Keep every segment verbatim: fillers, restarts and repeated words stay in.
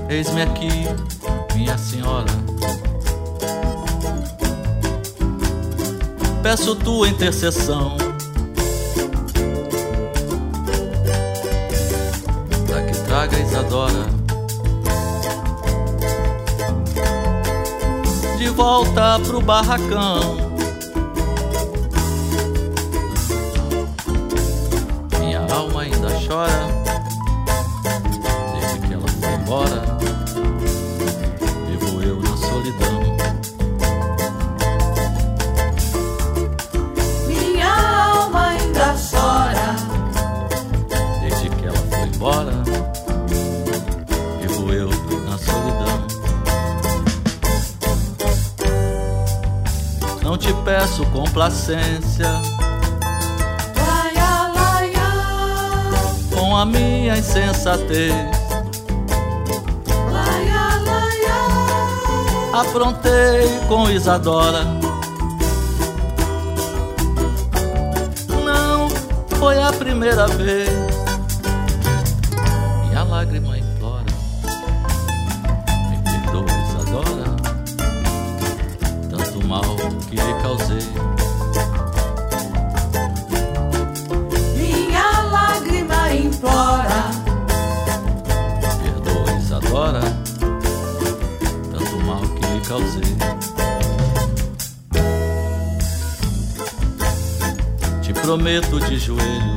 Eis-me aqui, minha senhora. Peço tua intercessão pra que traga Isadora de volta pro barracão. Minha alma ainda chora desde que ela foi embora. Vivo eu na solidão. Vivo eu na solidão. Não te peço complacência laia, laia. Com a minha insensatez. Laia, laia. Aprontei com Isadora. Não foi a primeira vez. A lágrima implora, me perdoa, Isadora, tanto mal que lhe causei. Minha lágrima implora, me perdoa, Isadora, tanto mal que lhe causei. Te prometo de joelhos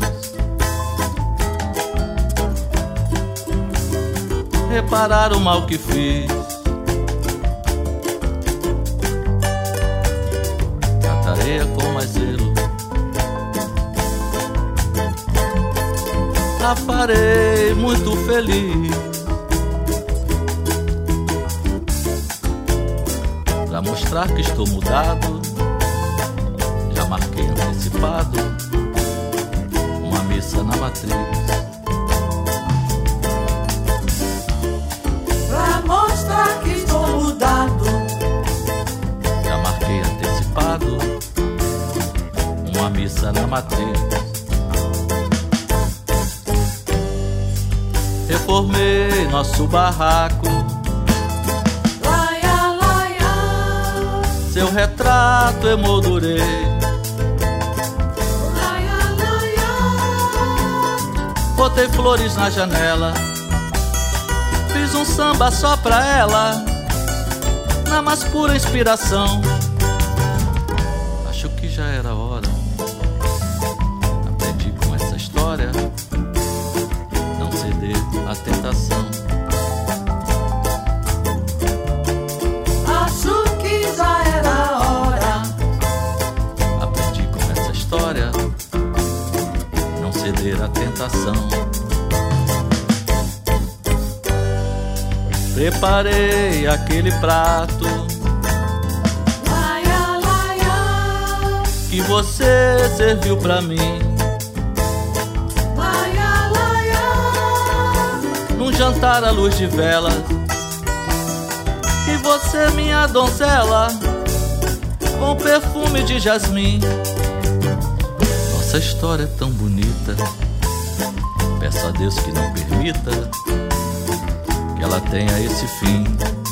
reparar o mal que fiz. Tratarei com mais zelo, a farei muito feliz. Pra mostrar que estou mudado, já marquei antecipado uma missa na matriz. mostrar que estou mudado. Já marquei antecipado uma missa na matriz. Reformei nosso barraco, laia, laia. seu retrato emoldurei. Laia, laia. Botei flores na janela, fiz um samba só pra ela, na mais pura inspiração. Acho que já era hora, aprendi com essa história, não ceder à tentação. Acho que já era hora, aprendi com essa história, não ceder à tentação. Preparei aquele prato, laia, laia. que você serviu pra mim, Laia, laia. num jantar à luz de velas. E você, minha donzela, com perfume de jasmim. Nossa história é tão bonita, peço a Deus que não permita que ela tenha esse fim.